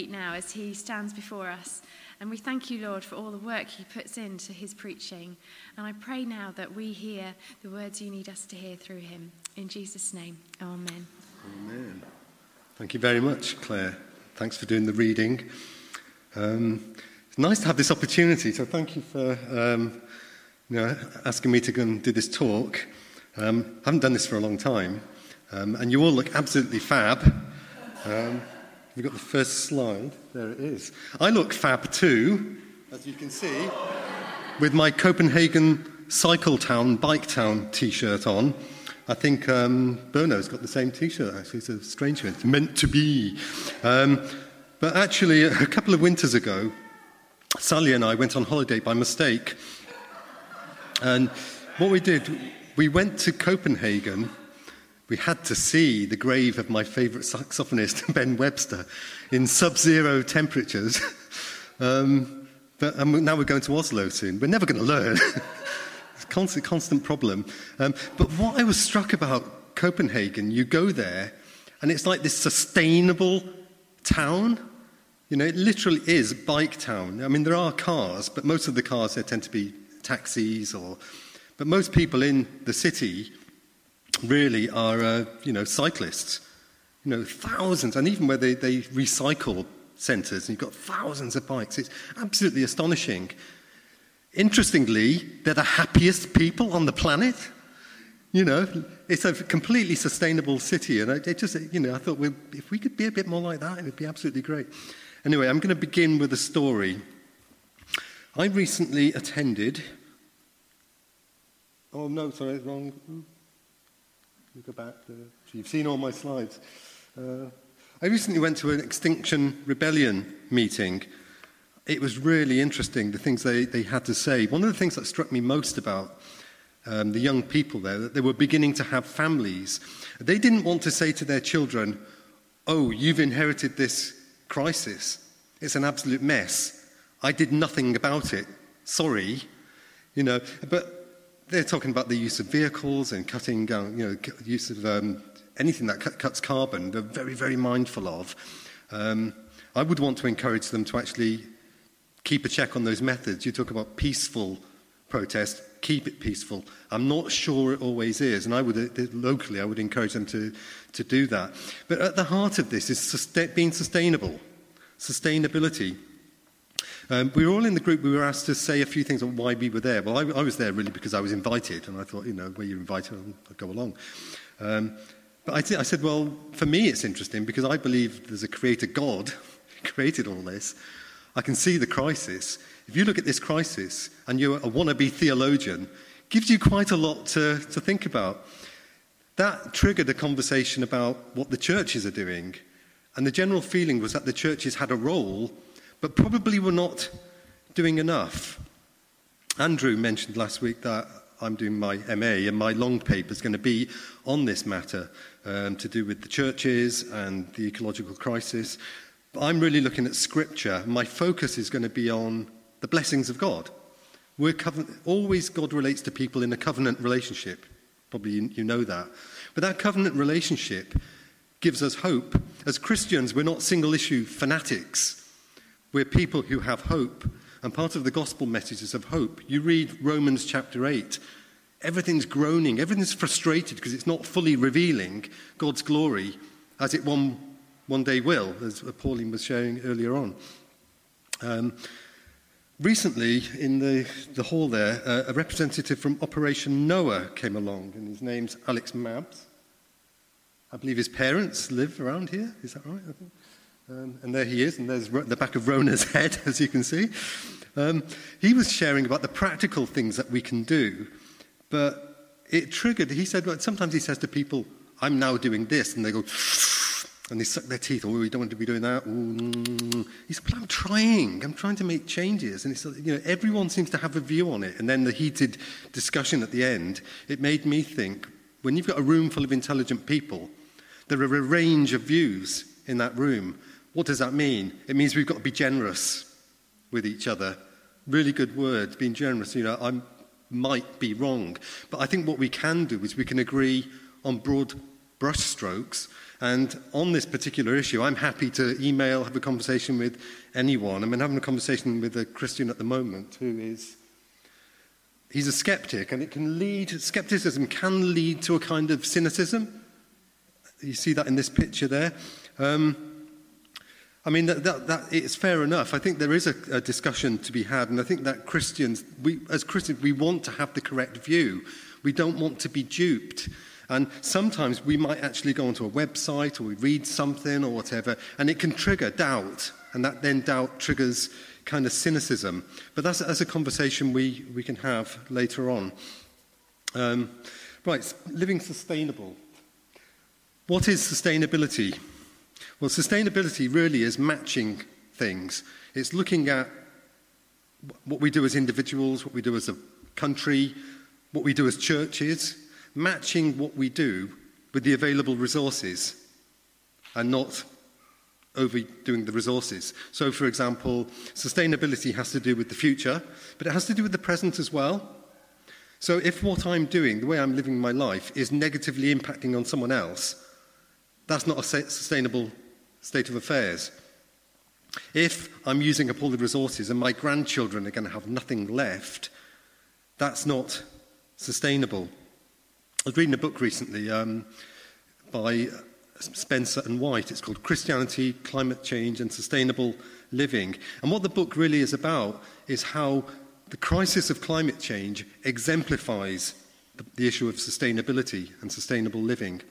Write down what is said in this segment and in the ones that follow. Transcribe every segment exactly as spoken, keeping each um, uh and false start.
now as he stands before us, and we thank you, Lord, for all the work he puts into his preaching, and I pray now that we hear the words you need us to hear through him. In Jesus' name, amen. Amen. Thank you very much, Claire. Thanks for doing the reading. Um, it's nice to have this opportunity, so thank you for um, you know, asking me to go and do this talk. Um, I haven't done this for a long time, um, and you all look absolutely fab. Um, We've got the first slide. There it is. I look fab too, as you can see, with my Copenhagen Cycle Town, Bike Town t-shirt on. I think um, Berno's got the same t-shirt, actually. It's a strange one. It's meant to be. Um, but actually, a couple of winters ago, Sally and I went on holiday by mistake. And what we did, we went to Copenhagen. We had to see the grave of my favourite saxophonist, Ben Webster, in sub-zero temperatures. um, but and now we're going to Oslo soon. We're never going to learn. It's a constant, constant problem. Um, but what I was struck about Copenhagen, you go there, and it's like this sustainable town. You know, it literally is bike town. I mean, there are cars, but most of the cars there tend to be taxis, or. But most people in the city really are, uh, you know, cyclists. You know, thousands, and even where they, they recycle centres, and you've got thousands of bikes. It's absolutely astonishing. Interestingly, they're the happiest people on the planet. You know, it's a completely sustainable city, and it just, you know, I thought, well, if we could be a bit more like that, it would be absolutely great. Anyway, I'm going to begin with a story. I recently attended... Oh, no, sorry, wrong... You go back. To, you've seen all my slides. Uh, I recently went to an Extinction Rebellion meeting. It was really interesting, the things they, they had to say. One of the things that struck me most about um, the young people there, that they were beginning to have families. They didn't want to say to their children, oh, you've inherited this crisis. It's an absolute mess. I did nothing about it. Sorry. You know, but... They're talking about the use of vehicles and cutting down, you know, use of um, anything that cut, cuts carbon. They're very, very mindful of. Um, I would want to encourage them to actually keep a check on those methods. You talk about peaceful protest, keep it peaceful. I'm not sure it always is, and I would uh, locally I would encourage them to to do that. But at the heart of this is sustain, being sustainable, sustainability. Um, we were all in the group, we were asked to say a few things on why we were there. Well, I, I was there really because I was invited, and I thought, you know, where you're invited, I'll, I'll go along. Um, but I, th- I said, well, for me it's interesting because I believe there's a creator God who created all this. I can see the crisis. If you look at this crisis and you're a wannabe theologian, it gives you quite a lot to, to think about. That triggered a conversation about what the churches are doing. And the general feeling was that the churches had a role, but probably were not doing enough. Andrew mentioned last week that I'm doing my M A, and my long paper is going to be on this matter, um, to do with the churches and the ecological crisis. But I'm really looking at Scripture. My focus is going to be on the blessings of God. We're covenant, always God relates to people in a covenant relationship. Probably you, you know that. But that covenant relationship gives us hope. As Christians, we're not single-issue fanatics. We're people who have hope, and part of the gospel message is of hope. You read Romans chapter eight, everything's groaning, everything's frustrated because it's not fully revealing God's glory as it one, one day will, as Pauline was sharing earlier on. Um, recently, in the, the hall there, uh, a representative from Operation Noah came along, and his name's Alex Mabbs. I believe his parents live around here, is that right? I think. Um, and there he is, and there's the back of Rona's head, as you can see. Um, he was sharing about the practical things that we can do, but it triggered, he said, well, sometimes he says to people, I'm now doing this, and they go, and they suck their teeth, oh, we don't want to be doing that. Ooh. He said, but I'm trying, I'm trying to make changes, and it's, you know, everyone seems to have a view on it, and then the heated discussion at the end, it made me think, when you've got a room full of intelligent people, there are a range of views in that room. What does that mean? It means we've got to be generous with each other. Really good word, being generous. You know, I might be wrong, but I think what we can do is we can agree on broad brushstrokes. And on this particular issue, I'm happy to email, have a conversation with anyone. I mean, having a conversation with a Christian at the moment who is, he's a skeptic, and it can lead, skepticism can lead to a kind of cynicism. You see that in this picture there. Um, I mean, that, that, that it's fair enough. I think there is a, a discussion to be had, and I think that Christians, we, as Christians, we want to have the correct view. We don't want to be duped. And sometimes we might actually go onto a website or we read something or whatever, and it can trigger doubt, and that then doubt triggers kind of cynicism. But that's, that's a conversation we, we can have later on. Um, right, living sustainable. What is sustainability? Well, sustainability really is matching things. It's looking at what we do as individuals, what we do as a country, what we do as churches, matching what we do with the available resources and not overdoing the resources. So, for example, sustainability has to do with the future, but it has to do with the present as well. So if what I'm doing, the way I'm living my life, is negatively impacting on someone else, that's not a sustainable state of affairs. If I'm using up all the resources and my grandchildren are going to have nothing left, that's not sustainable. I was reading a book recently um, by Spencer and White. It's called Christianity, Climate Change and Sustainable Living. And what the book really is about is how the crisis of climate change exemplifies the, the issue of sustainability and sustainable living.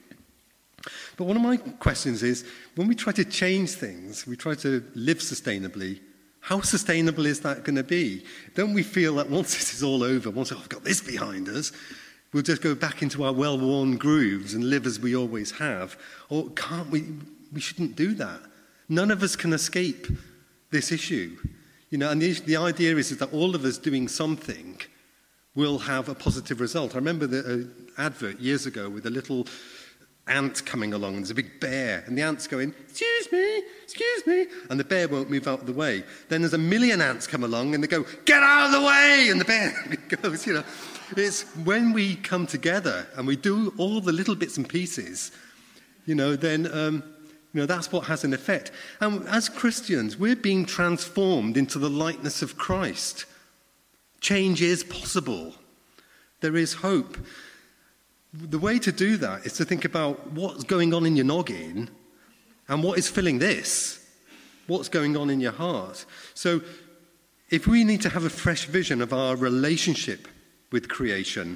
But one of my questions is, when we try to change things, we try to live sustainably, how sustainable is that going to be? Don't we feel that once this is all over, once I've got this behind us, we'll just go back into our well-worn grooves and live as we always have? Or can't we? We shouldn't do that. None of us can escape this issue. You know, and the, the idea is, is that all of us doing something will have a positive result. I remember the uh, advert years ago with a little ant coming along, and there's a big bear, and the ant's going, excuse me, excuse me, and the bear won't move out of the way. Then there's a million ants come along, and they go, get out of the way, and the bear goes, you know. It's when we come together and we do all the little bits and pieces, you know, then, um, you know, that's what has an effect. And as Christians, we're being transformed into the likeness of Christ. Change is possible. There is hope. The way to do that is to think about what's going on in your noggin and what is filling this. What's going on in your heart. So if we need to have a fresh vision of our relationship with creation,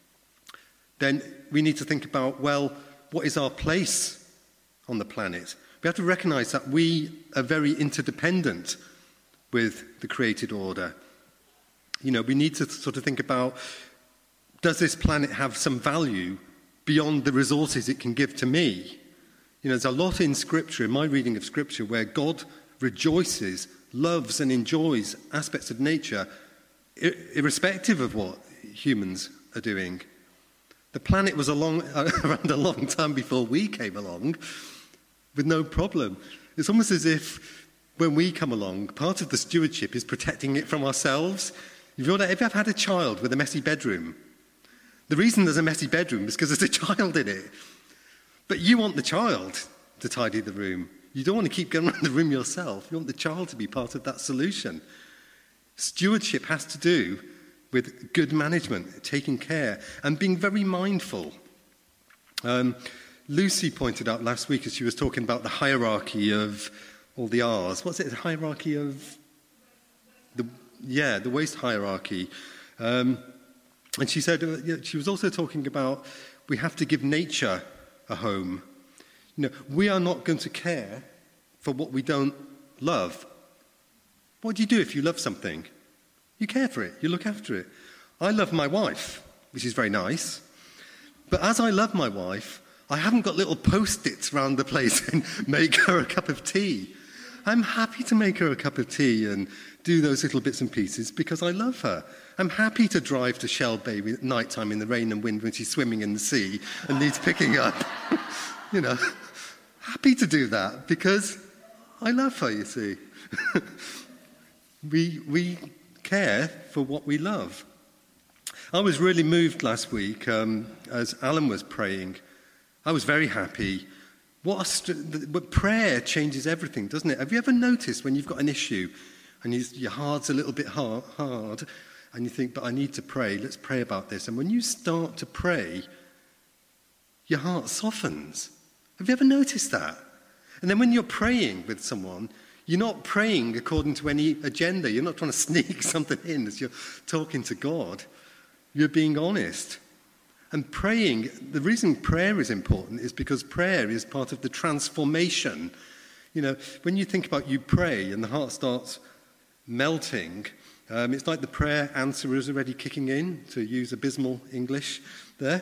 then we need to think about, well, what is our place on the planet? We have to recognize that we are very interdependent with the created order. You know, we need to sort of think about, does this planet have some value beyond the resources it can give to me? You know, there's a lot in Scripture, in my reading of Scripture, where God rejoices, loves and enjoys aspects of nature, irrespective of what humans are doing. The planet was a long, around a long time before we came along, with no problem. It's almost as if when we come along, part of the stewardship is protecting it from ourselves. If you've ever had a child with a messy bedroom, the reason there's a messy bedroom is because there's a child in it. But you want the child to tidy the room. You don't want to keep going around the room yourself. You want the child to be part of that solution. Stewardship has to do with good management, taking care, and being very mindful. Um, Lucy pointed out last week as she was talking about the hierarchy of all the R's. What's it? The hierarchy of the yeah, the waste hierarchy. Um, and she said uh, yeah, she was also talking about we have to give nature a home. You know, we are not going to care for what we don't love. What do you do if you love something? You care for it. You look after it. I love my wife, which is very nice. But as I love my wife, I haven't got little post-its around the place and make her a cup of tea. I'm happy to make her a cup of tea and do those little bits and pieces because I love her. I'm happy to drive to Shell Bay at night time in the rain and wind when she's swimming in the sea and needs picking up. You know, happy to do that because I love her, you see. we we care for what we love. I was really moved last week um, as Alan was praying I was very happy. What a st- but prayer changes everything, doesn't it? Have you ever noticed when you've got an issue and you, your heart's a little bit hard, hard and you think, but I need to pray, let's pray about this. And when you start to pray, your heart softens. Have you ever noticed that? And then when you're praying with someone, you're not praying according to any agenda. You're not trying to sneak something in as you're talking to God. You're being honest. And praying, the reason prayer is important is because prayer is part of the transformation. You know, when you think about you pray and the heart starts melting, um, it's like the prayer answer is already kicking in, to use abysmal English there.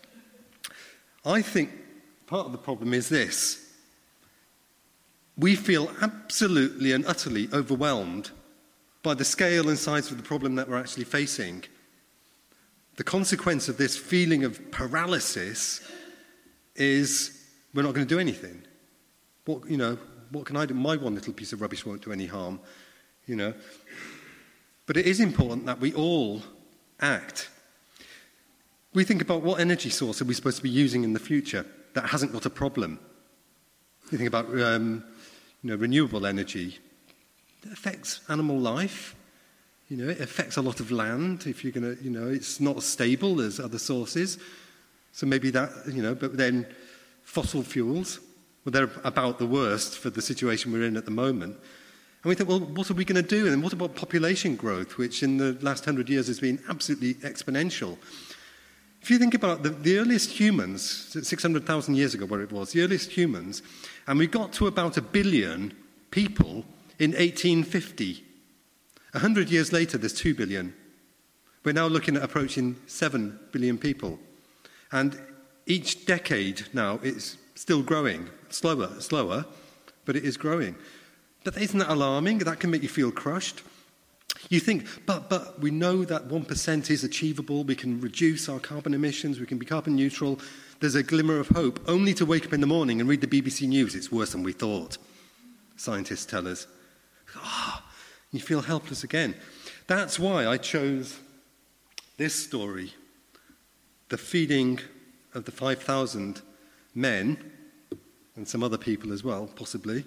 I think part of the problem is this. We feel absolutely and utterly overwhelmed by the scale and size of the problem that we're actually facing. The consequence of this feeling of paralysis is we're not going to do anything. What, you know, what can I do? My one little piece of rubbish won't do any harm, you know. But it is important that we all act. We think about what energy source are we supposed to be using in the future that hasn't got a problem. You think about um, you know, renewable energy. It affects animal life. You know, it affects a lot of land. If you're going to, you know, it's not as stable as other sources. So maybe that, you know, but then fossil fuels, well, they're about the worst for the situation we're in at the moment. And we think, well, what are we going to do? And what about population growth, which in the last hundred years has been absolutely exponential? If you think about the, the earliest humans, six hundred thousand years ago, where it was, the earliest humans, and we got to about a billion people in eighteen fifty. A hundred years later, there's two billion. We're now looking at approaching seven billion people. And each decade now, it's still growing. Slower, slower, but it is growing. But isn't that alarming? That can make you feel crushed. You think, but but we know that one percent is achievable. We can reduce our carbon emissions. We can be carbon neutral. There's a glimmer of hope, only to wake up in the morning and read the B B C News. It's worse than we thought, scientists tell us. Oh, you feel helpless again. That's why I chose this story, the feeding of the five thousand men, and some other people as well, possibly.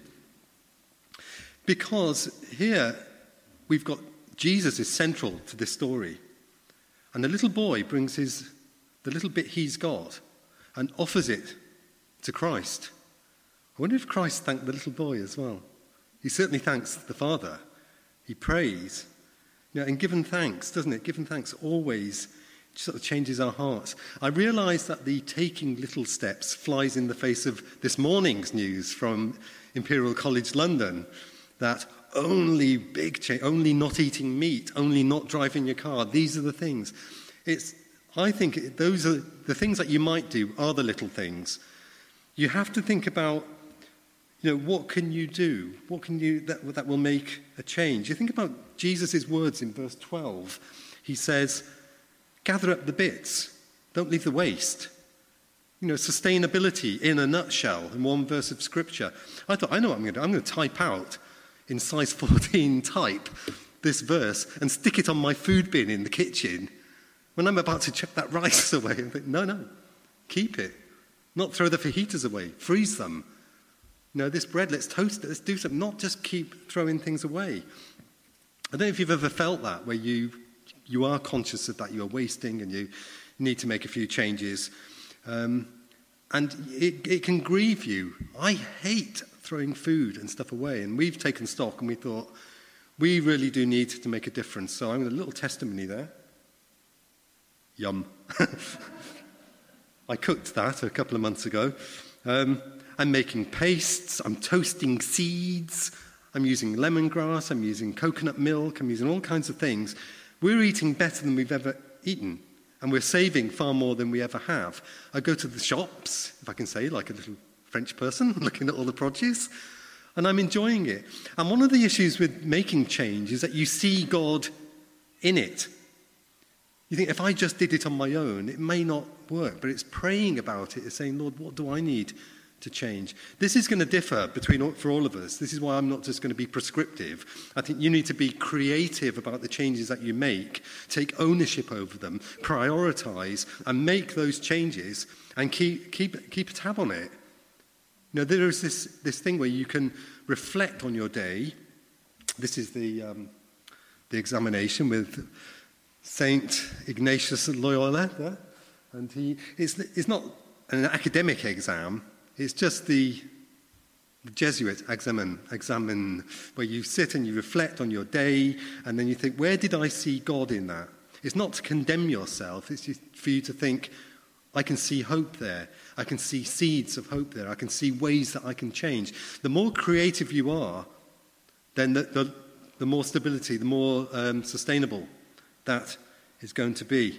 Because here we've got Jesus is central to this story. And the little boy brings his, the little bit he's got and offers it to Christ. I wonder if Christ thanked the little boy as well. He certainly thanks the Father. He prays. You know, and given thanks, doesn't it? Given thanks always sort of changes our hearts. I realise that the taking little steps flies in the face of this morning's news from Imperial College London, that only big change, only not eating meat, only not driving your car, these are the things. It's, I think those are the things that you might do are the little things. You have to think about, you know, what can you do? What can you, that, that will make a change? You think about Jesus' words in verse twelve. He says, gather up the bits, don't leave the waste. You know, sustainability in a nutshell in one verse of Scripture. I thought, I know what I'm going to do. I'm going to type out in size fourteen type this verse and stick it on my food bin in the kitchen when I'm about to chuck that rice away. I think, no, no, keep it. Not throw the fajitas away, freeze them. You know, this bread, let's toast it, let's do something, not just keep throwing things away. I don't know if you've ever felt that, where you you are conscious of that, you are wasting and you need to make a few changes. Um, and it, it can grieve you. I hate throwing food and stuff away. And we've taken stock and we thought, we really do need to make a difference. So I'm going to a little testimony there. Yum. I cooked that a couple of months ago. Um, I'm making pastes. I'm toasting seeds. I'm using lemongrass. I'm using coconut milk. I'm using all kinds of things. We're eating better than we've ever eaten. And we're saving far more than we ever have. I go to the shops, if I can say, like a little French person, looking at all the produce, and I'm enjoying it. And one of the issues with making change is that you see God in it. You think, if I just did it on my own, it may not work, but it's praying about it, it's saying, Lord, what do I need to change. This is going to differ between for all of us. This is why I'm not just going to be prescriptive. I think you need to be creative about the changes that you make, take ownership over them, prioritize, and make those changes, and keep keep keep a tab on it. You know, there is this this thing where you can reflect on your day. This is the um, the examination with Saint Ignatius of Loyola, yeah? And he it's it's not an academic exam. It's just the Jesuit examen, examine, where you sit and you reflect on your day, and then you think, where did I see God in that? It's not to condemn yourself. It's just for you to think, I can see hope there. I can see seeds of hope there. I can see ways that I can change. The more creative you are, then the, the, the more stability, the more um, sustainable that is going to be.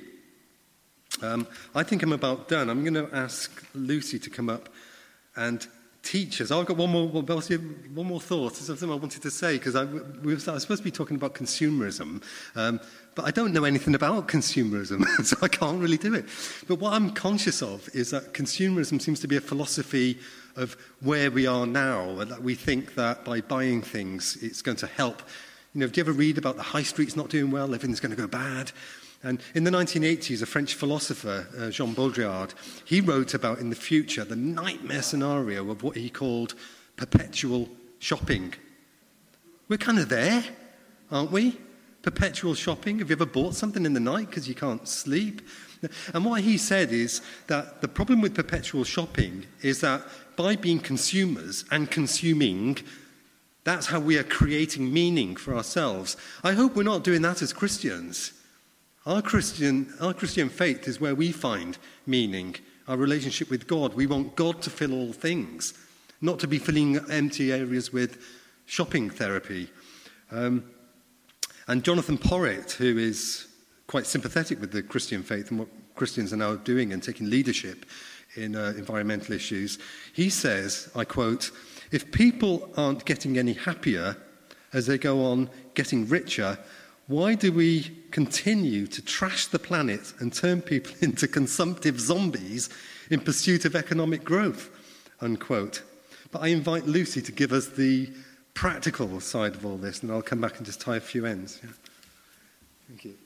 Um, I think I'm about done. I'm going to ask Lucy to come up and teach us. I've got one more, one more thought. There's something I wanted to say, because I, we were, I was supposed to be talking about consumerism, um, but I don't know anything about consumerism, so I can't really do it. But what I'm conscious of is that consumerism seems to be a philosophy of where we are now, and that we think that by buying things, it's going to help. You know, do you ever read about the high streets not doing well, everything's going to go bad? And in the nineteen eighties, a French philosopher, uh, Jean Baudrillard, he wrote about in the future the nightmare scenario of what he called perpetual shopping. We're kind of there, aren't we? Perpetual shopping. Have you ever bought something in the night because you can't sleep? And what he said is that the problem with perpetual shopping is that by being consumers and consuming, that's how we are creating meaning for ourselves. I hope we're not doing that as Christians. Our Christian, our Christian faith is where we find meaning, our relationship with God. We want God to fill all things, not to be filling empty areas with shopping therapy. Um, and Jonathan Porritt, who is quite sympathetic with the Christian faith and what Christians are now doing and taking leadership in uh, environmental issues, he says, I quote, "If people aren't getting any happier as they go on getting richer, why do we continue to trash the planet and turn people into consumptive zombies in pursuit of economic growth?" Unquote. But I invite Lucy to give us the practical side of all this, and I'll come back and just tie a few ends. Yeah. Thank you.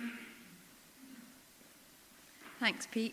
Thanks, Pete.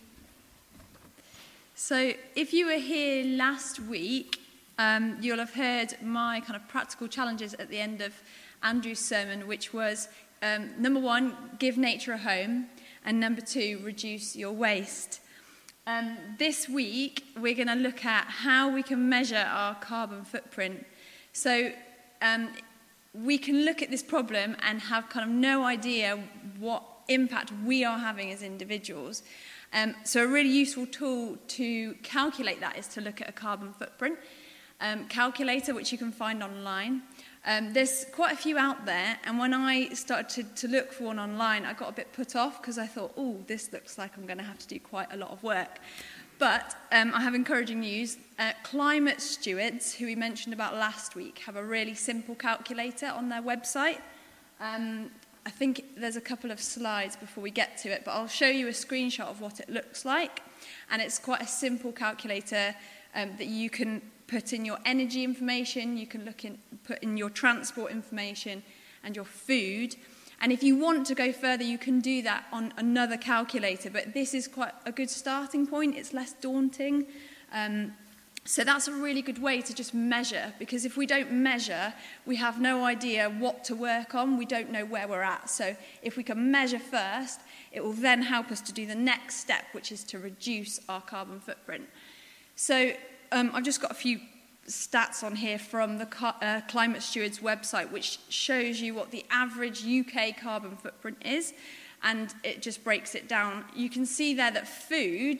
So if you were here last week, um, you'll have heard my kind of practical challenges at the end of Andrew's sermon, which was, um, number one, give nature a home, and number two, reduce your waste. Um, this week, we're going to look at how we can measure our carbon footprint. So um, we can look at this problem and have kind of no idea what impact we are having as individuals. Um, so a really useful tool to calculate that is to look at a carbon footprint um, calculator, which you can find online. Um, there's quite a few out there, and when I started to, to look for one online, I got a bit put off because I thought, oh, this looks like I'm going to have to do quite a lot of work. But um, I have encouraging news. Uh, Climate Stewards, who we mentioned about last week, have a really simple calculator on their website. Um, I think there's a couple of slides before we get to it, but I'll show you a screenshot of what it looks like. And it's quite a simple calculator um, that you can put in your energy information, you can look in, put in your transport information and your food. And if you want to go further, you can do that on another calculator. But this is quite a good starting point. It's less daunting. Um, so that's a really good way to just measure, because if we don't measure, we have no idea what to work on. We don't know where we're at. So if we can measure first, it will then help us to do the next step, which is to reduce our carbon footprint. So Um, I've just got a few stats on here from the uh, Climate Stewards website, which shows you what the average U K carbon footprint is, and it just breaks it down. You can see there that food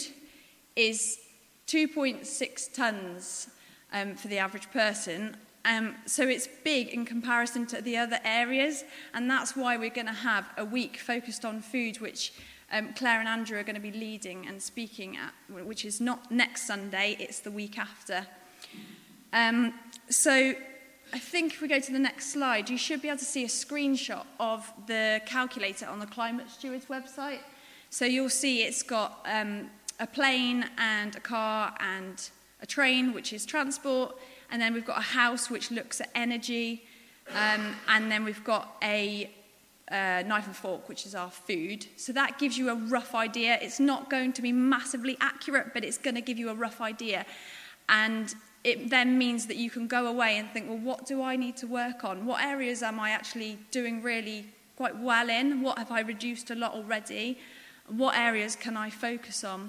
is two point six tonnes um, for the average person. Um, so it's big in comparison to the other areas, and that's why we're going to have a week focused on food, which Um, Claire and Andrew are going to be leading and speaking at, which is not next Sunday, it's the week after. Um, so I think if we go to the next slide, you should be able to see a screenshot of the calculator on the Climate Stewards website. So you'll see it's got um, a plane and a car and a train, which is transport, and then we've got a house, which looks at energy, um, and then we've got a uh, knife and fork, which is our food. So that gives you a rough idea. It's not going to be massively accurate, but it's going to give you a rough idea. And it then means that you can go away and think, well, what do I need to work on? What areas am I actually doing really quite well in? What have I reduced a lot already? What areas can I focus on?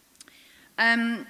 Um,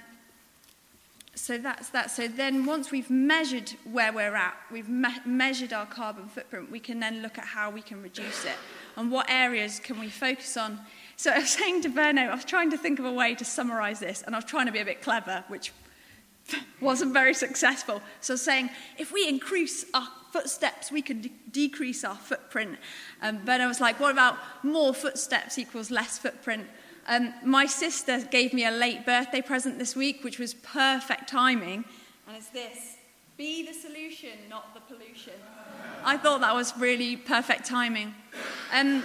so that's that. So then once we've measured where we're at, we've me- measured our carbon footprint, we can then look at how we can reduce it and what areas can we focus on. So I was saying to Berno, I was trying to think of a way to summarise this, and I was trying to be a bit clever, which wasn't very successful. So I was saying, if we increase our footsteps, we could de- decrease our footprint. Um, but I was like, what about more footsteps equals less footprint? Um, my sister gave me a late birthday present this week, which was perfect timing. And it's this: be the solution, not the pollution. I thought that was really perfect timing. Um,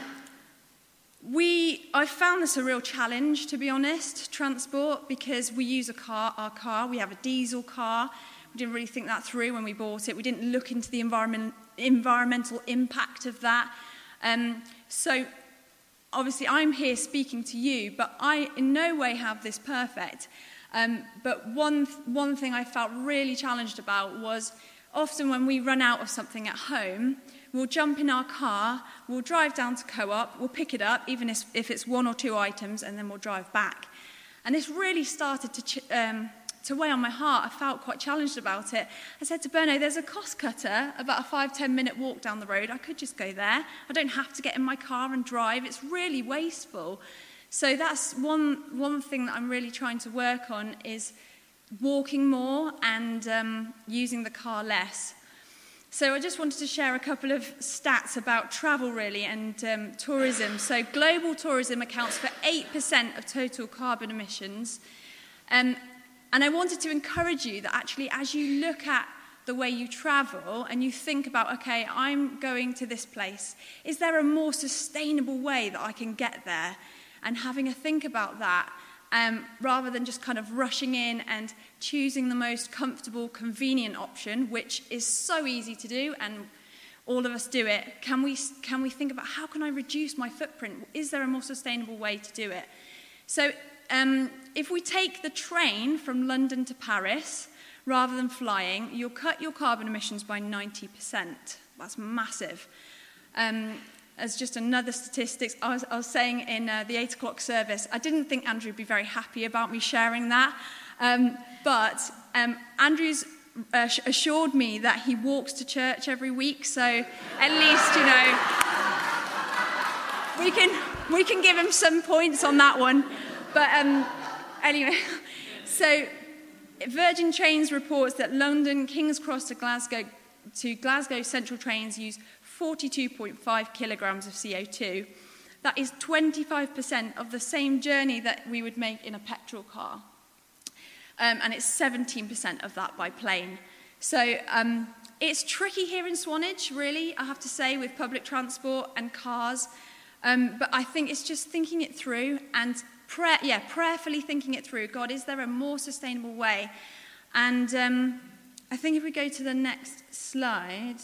We, I found this a real challenge, to be honest, transport, because we use a car, our car, we have a diesel car. We didn't really think that through when we bought it. We didn't look into the environment, environmental impact of that. Um, so, obviously, I'm here speaking to you, but I in no way have this perfect. Um, but one, one thing I felt really challenged about was often when we run out of something at home, we'll jump in our car, we'll drive down to Co-op, we'll pick it up, even if, if it's one or two items, and then we'll drive back. And this really started to ch- um, to weigh on my heart. I felt quite challenged about it. I said to Berno, there's a cost cutter, about a five, ten minute walk down the road. I could just go there. I don't have to get in my car and drive. It's really wasteful. So that's one, one thing that I'm really trying to work on, is walking more and um, using the car less. So I just wanted to share a couple of stats about travel, really, and um, tourism. So global tourism accounts for eight percent of total carbon emissions. Um, and I wanted to encourage you that actually, as you look at the way you travel and you think about, okay, I'm going to this place, is there a more sustainable way that I can get there? And having a think about that, Um, rather than just kind of rushing in and choosing the most comfortable, convenient option, which is so easy to do, and all of us do it. Can we can we think about, how can I reduce my footprint? Is there a more sustainable way to do it? So um, if we take the train from London to Paris, rather than flying, you'll cut your carbon emissions by ninety percent. That's massive. Um, As just another statistics, I was, I was saying in uh, the eight o'clock service, I didn't think Andrew would be very happy about me sharing that. Um, but um, Andrew's uh, assured me that he walks to church every week, so at least, you know, we can we can give him some points on that one. But um, anyway, so Virgin Trains reports that London, King's Cross to Glasgow, to Glasgow Central trains use forty-two point five kilograms of C O two. That is twenty-five percent of the same journey that we would make in a petrol car. Um, and it's seventeen percent of that by plane. So um, it's tricky here in Swanage, really, I have to say, with public transport and cars. Um, but I think it's just thinking it through and, prayer, yeah, prayerfully thinking it through. God, is there a more sustainable way? And um, I think if we go to the next slide...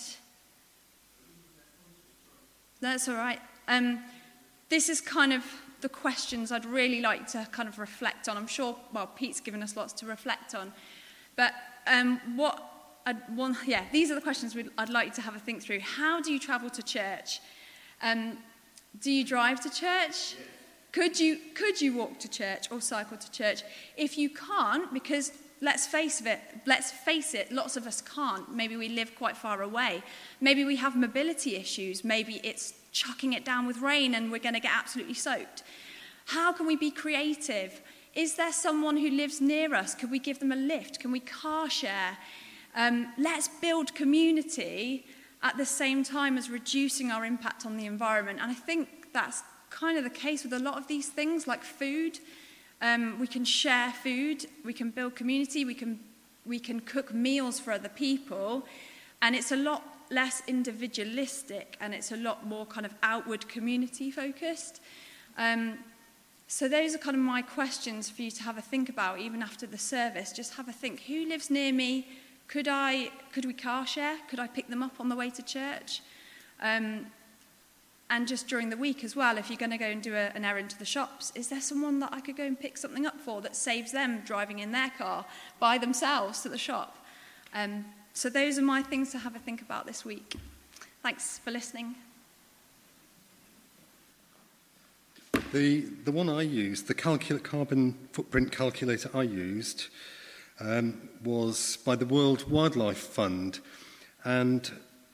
That's all right. Um, this is kind of the questions I'd really like to kind of reflect on. I'm sure, well, Pete's given us lots to reflect on. But um, what, I'd want, yeah, these are the questions we'd, I'd like to have a think through. How do you travel to church? Um, do you drive to church? Yes. Could you, could you walk to church or cycle to church? If you can't, because let's face it, let's face it, lots of us can't. Maybe we live quite far away. Maybe we have mobility issues. Maybe it's chucking it down with rain and we're going to get absolutely soaked. How can we be creative? Is there someone who lives near us? Could we give them a lift? Can we car share? Um, let's build community at the same time as reducing our impact on the environment. And I think that's kind of the case with a lot of these things, like food. Um, we can share food, we can build community, we can we can cook meals for other people, and it's a lot less individualistic and it's a lot more kind of outward community focused. Um, So those are kind of my questions for you to have a think about, even after the service. Just have a think, who lives near me? Could I, could we car share? Could I pick them up on the way to church? Um, and just during the week as well, if you're going to go and do a, an errand to the shops, is there someone that I could go and pick something up for that saves them driving in their car by themselves to the shop? Um, so those are my things to have a think about this week. Thanks for listening. The, the one I used, the calcul- carbon footprint calculator I used, um, was by the World Wildlife Fund. And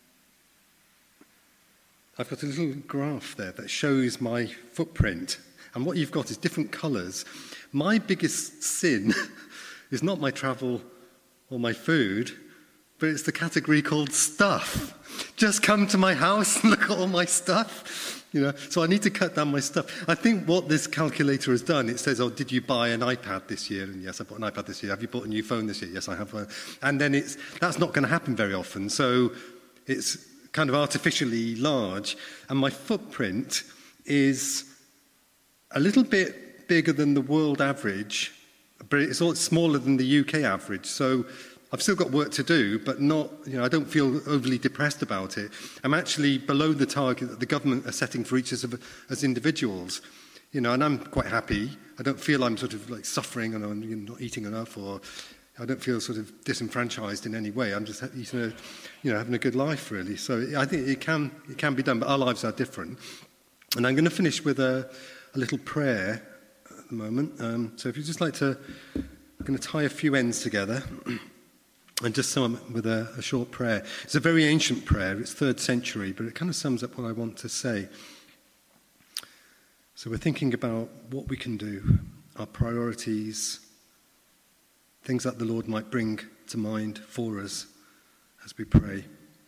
I've got a little graph there that shows my footprint. And what you've got is different colours. My biggest sin is not my travel or my food, but it's the category called stuff. Just come to my house and look at all my stuff. You know, so I need to cut down my stuff. I think what this calculator has done, it says, oh, did you buy an iPad this year? And yes, I bought an iPad this year. Have you bought a new phone this year? Yes, I have one. And then it's that's not going to happen very often. So it's kind of artificially large. And my footprint is a little bit bigger than the world average, but it's all smaller than the U K average. So I've still got work to do, but not, you know, I don't feel overly depressed about it. I'm actually below the target that the government are setting for each of us as individuals, you know, and I'm quite happy. I don't feel I'm sort of like suffering and I'm not eating enough, or I don't feel sort of disenfranchised in any way. I'm just eating a, you know, having a good life, really. So I think it can it can be done, but our lives are different. And I'm going to finish with a, a little prayer at the moment. Um, so if you'd just like to, I'm going to tie a few ends together. And just sum up with a, a short prayer. It's a very ancient prayer. It's third century, but it kind of sums up what I want to say. So we're thinking about what we can do, our priorities, things that the Lord might bring to mind for us as we pray.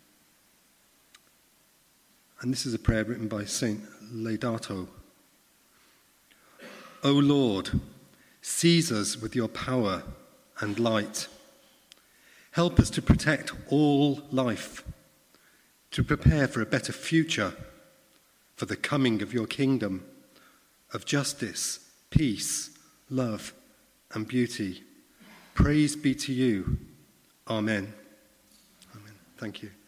And this is a prayer written by Saint Laudato. O Lord, seize us with your power and light. Help us to protect all life, to prepare for a better future, for the coming of your kingdom, of justice, peace, love, and beauty. Praise be to you. Amen. Amen. Thank you.